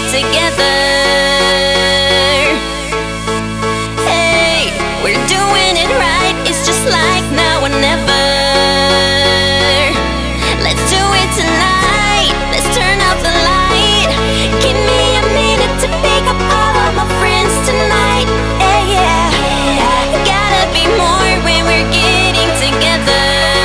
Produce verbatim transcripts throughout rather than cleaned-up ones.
together. Hey, we're doing it right. It's just like now or never. Let's do it tonight. Let's turn out the light. Give me a minute to pick up all of my friends tonight. Hey, yeah, gotta be more when we're getting together.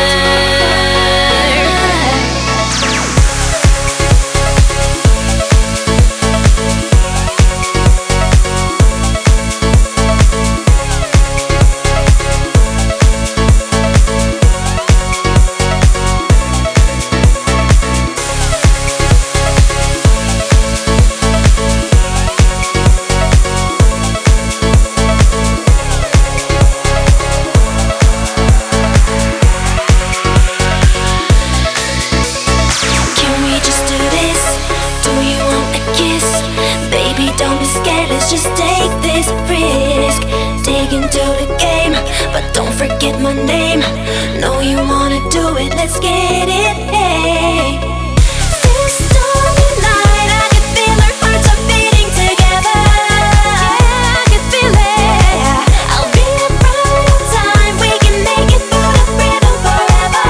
Just take this risk, dig into the game, but don't forget my name. Know you wanna do it, let's get it, hey. This stormy night, I can feel our hearts are beating together. Yeah, I can feel it. I'll be right on time, we can make it through the rhythm forever.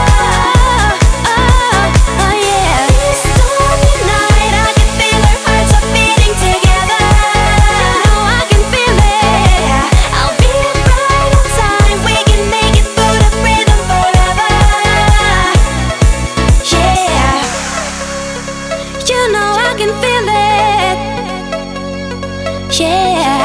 Oh, oh yeah. This stormy night, I can feel our hearts are beating together. Yeah.